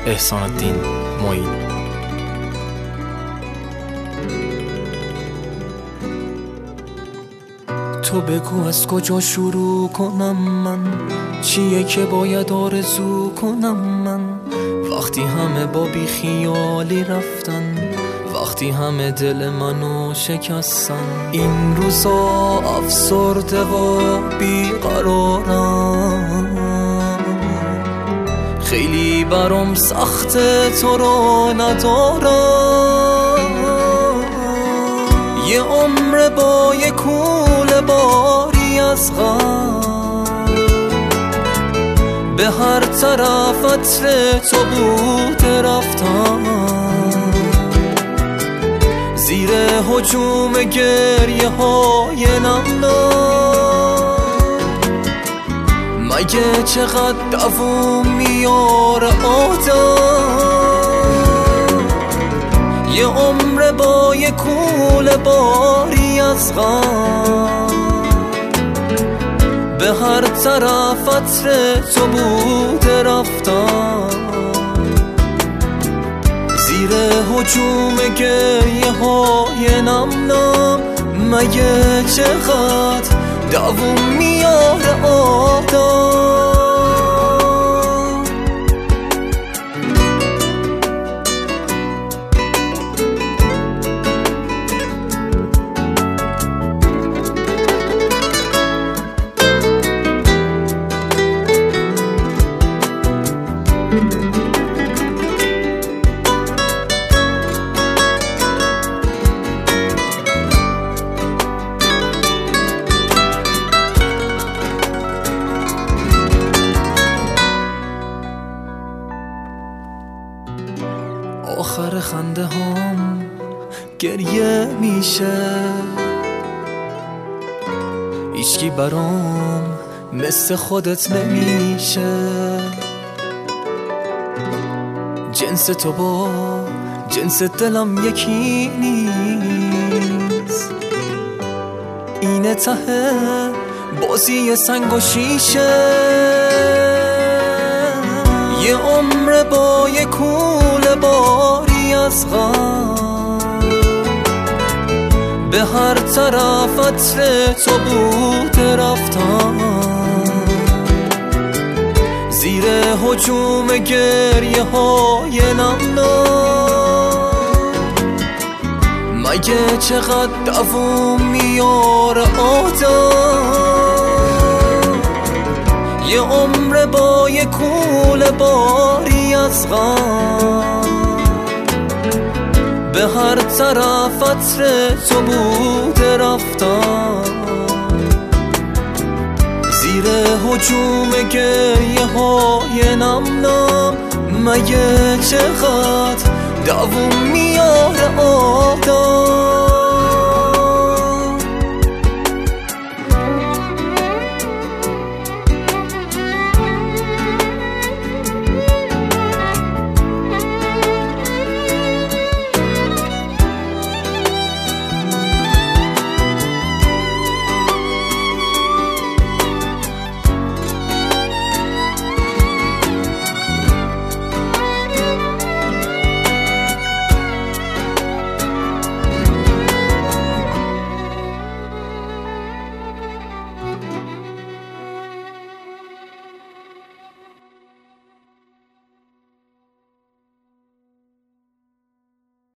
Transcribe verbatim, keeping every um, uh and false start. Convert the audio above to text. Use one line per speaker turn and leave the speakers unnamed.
احسان الدین معین. تو بگو از کجا شروع کنم من، چیه که باید آرزو کنم من، وقتی همه با بی خیالی رفتن، وقتی همه دل منو شکستن. این روزا افسرده و بیقرارم، خیلی برام سخته تو رو ندارم. یه عمر با یه کوله باری از غم، به هر طرف عطر تو بوده رفتم، زیر هجوم گریه های نمنام. مگه چقدر دووم میاره آدم، یه عمر با یه کوله باری از غم، به هر طرف عطر تو بوده رفتم، زیر هجوم گریه های نمنام. مگه چقدر دووم میاره آدم. آخر خنده هم گریه میشه، هیچکی برام مثل خودت نمیشه. جنس تو با جنس دلم یکی نیست، اینه ته بازی سنگ و شیشه. یه عمر با یه کوله باری از غم، به هر طرف عطر تو بوده رفتم، زیر هجوم گریه های نمنام. مگه چقدر دووم میاره آدم، یه عمر با یه کوله باری از غم، به هر طرف عطر تو بوده رفتم، زیر هجوم گریه های نمنام. مگه چقدر دووم میاره آدم.